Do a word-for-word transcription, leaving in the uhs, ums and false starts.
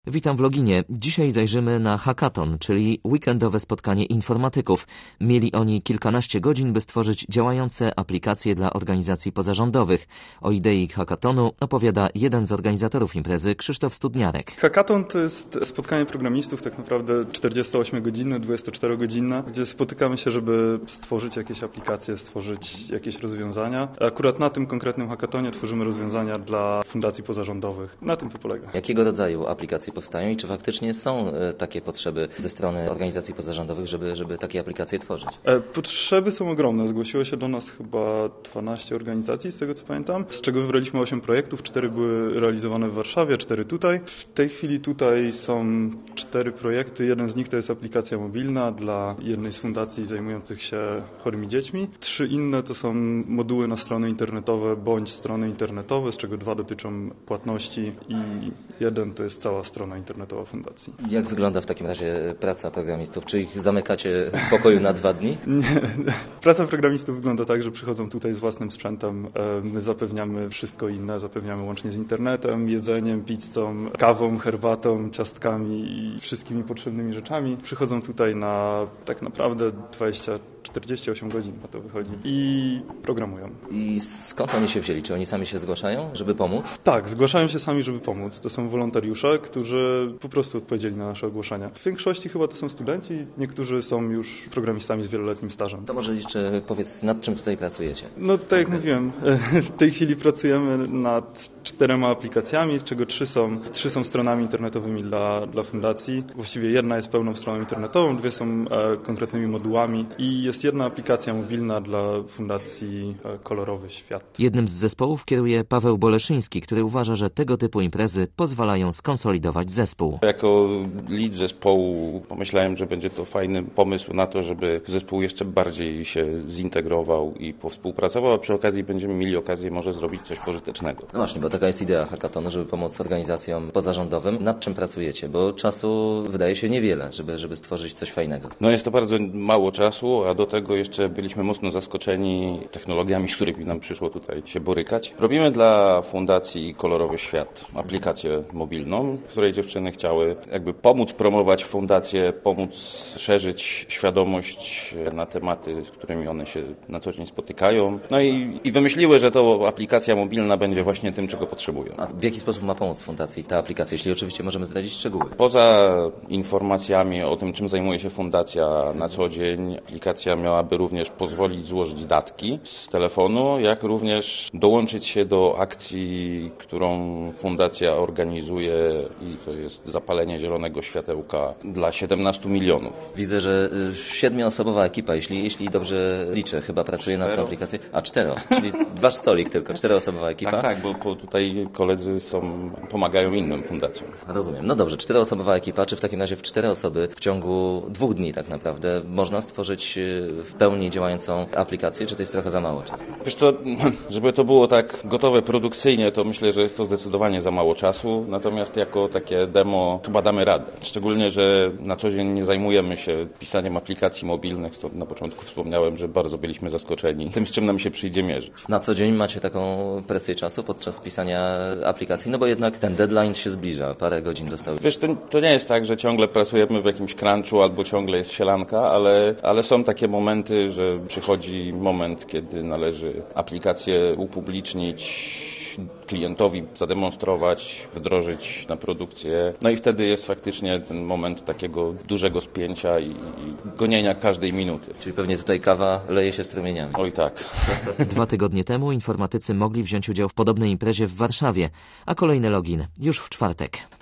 Witam w Loginie. Dzisiaj zajrzymy na hackathon, czyli weekendowe spotkanie informatyków. Mieli oni kilkanaście godzin, by stworzyć działające aplikacje dla organizacji pozarządowych. O idei hackathonu opowiada jeden z organizatorów imprezy, Krzysztof Studniarek. Hackathon to jest spotkanie programistów, tak naprawdę czterdziestoośmiogodzinne, dwudziestoczterogodzinne, gdzie spotykamy się, żeby stworzyć jakieś aplikacje, stworzyć jakieś rozwiązania. Akurat na tym konkretnym hackathonie tworzymy rozwiązania dla fundacji pozarządowych. Na tym to polega. Jakiego rodzaju aplikacje powstają i czy faktycznie są takie potrzeby ze strony organizacji pozarządowych, żeby, żeby takie aplikacje tworzyć? Potrzeby są ogromne. Zgłosiło się do nas chyba dwanaście organizacji, z tego co pamiętam, z czego wybraliśmy osiem projektów. cztery były realizowane w Warszawie, cztery tutaj. W tej chwili tutaj są cztery projekty. Jeden z nich to jest aplikacja mobilna dla jednej z fundacji zajmujących się chorymi dziećmi. Trzy inne to są moduły na strony internetowe bądź strony internetowe, z czego dwa dotyczą płatności i jeden to jest cała strona internetowa fundacji. Jak wygląda w takim razie praca programistów? Czy ich zamykacie w pokoju na dwa dni? Nie. Praca programistów wygląda tak, że przychodzą tutaj z własnym sprzętem. My zapewniamy wszystko inne, zapewniamy łącznie z internetem, jedzeniem, pizzą, kawą, herbatą, ciastkami i wszystkimi potrzebnymi rzeczami. Przychodzą tutaj na tak naprawdę dwadzieścia czterdzieści osiem godzin, na to wychodzi, i programują. I skąd oni się wzięli? Czy oni sami się zgłaszają, żeby pomóc? Tak, zgłaszają się sami, żeby pomóc. To są wolontariusze, którzy po prostu odpowiedzieli na nasze ogłoszenia. W większości chyba to są studenci, niektórzy są już programistami z wieloletnim stażem. To może jeszcze powiedz, nad czym tutaj pracujecie? No tak jak mówiłem, w tej chwili pracujemy nad czterema aplikacjami, z czego trzy są, trzy są stronami internetowymi dla, dla fundacji. Właściwie jedna jest pełną stroną internetową, dwie są e, konkretnymi modułami i jest jedna aplikacja mobilna dla fundacji e, Kolorowy Świat. Jednym z zespołów kieruje Paweł Boleszyński, który uważa, że tego typu imprezy pozwalają skonsolidować zespół. Jako lead zespołu pomyślałem, że będzie to fajny pomysł na to, żeby zespół jeszcze bardziej się zintegrował i powspółpracował, a przy okazji będziemy mieli okazję może zrobić coś pożytecznego. No właśnie, bo taka jest idea hackathonu, żeby pomóc organizacjom pozarządowym. Nad czym pracujecie? Bo czasu wydaje się niewiele, żeby, żeby stworzyć coś fajnego. No jest to bardzo mało czasu, a do tego jeszcze byliśmy mocno zaskoczeni technologiami, z którymi nam przyszło tutaj się borykać. Robimy dla Fundacji Kolorowy Świat aplikację mobilną, w której dziewczyny chciały jakby pomóc promować fundację, pomóc szerzyć świadomość na tematy, z którymi one się na co dzień spotykają. No i, i wymyśliły, że to aplikacja mobilna będzie właśnie tym, czego potrzebują. A w jaki sposób ma pomóc fundacji ta aplikacja, jeśli oczywiście możemy zdradzić szczegóły? Poza informacjami o tym, czym zajmuje się fundacja na co dzień, aplikacja miałaby również pozwolić złożyć datki z telefonu, jak również dołączyć się do akcji, którą fundacja organizuje, i to jest zapalenie zielonego światełka dla siedemnastu milionów. Widzę, że siedmioosobowa ekipa, jeśli, jeśli dobrze liczę, chyba pracuje nad tą aplikacją. A cztero, czyli dwa stolik tylko, czteroosobowa ekipa. Tak, tak, bo, bo tutaj koledzy są, pomagają innym fundacjom. Rozumiem. No dobrze, czteroosobowa ekipa, czy w takim razie w cztery osoby w ciągu dwóch dni tak naprawdę można stworzyć w pełni działającą aplikację, czy to jest trochę za mało czasu? Wiesz to, żeby to było tak gotowe produkcyjnie, to myślę, że jest to zdecydowanie za mało czasu, natomiast jako takie demo chyba damy radę. Szczególnie, że na co dzień nie zajmujemy się pisaniem aplikacji mobilnych, stąd na początku wspomniałem, że bardzo byliśmy zaskoczeni tym, z czym nam się przyjdzie mierzyć. Na co dzień macie taką presję czasu podczas pisania aplikacji? No bo jednak ten deadline się zbliża, parę godzin zostało. Wiesz, to, to nie jest tak, że ciągle pracujemy w jakimś crunchu albo ciągle jest sielanka, ale, ale są takie momenty, że przychodzi moment, kiedy należy aplikację upublicznić, klientowi zademonstrować, wdrożyć na produkcję. No i wtedy jest faktycznie ten moment takiego dużego spięcia i, i gonienia każdej minuty. Czyli pewnie tutaj kawa leje się strumieniami. Oj tak. Dwa tygodnie temu informatycy mogli wziąć udział w podobnej imprezie w Warszawie, a kolejny login już w czwartek.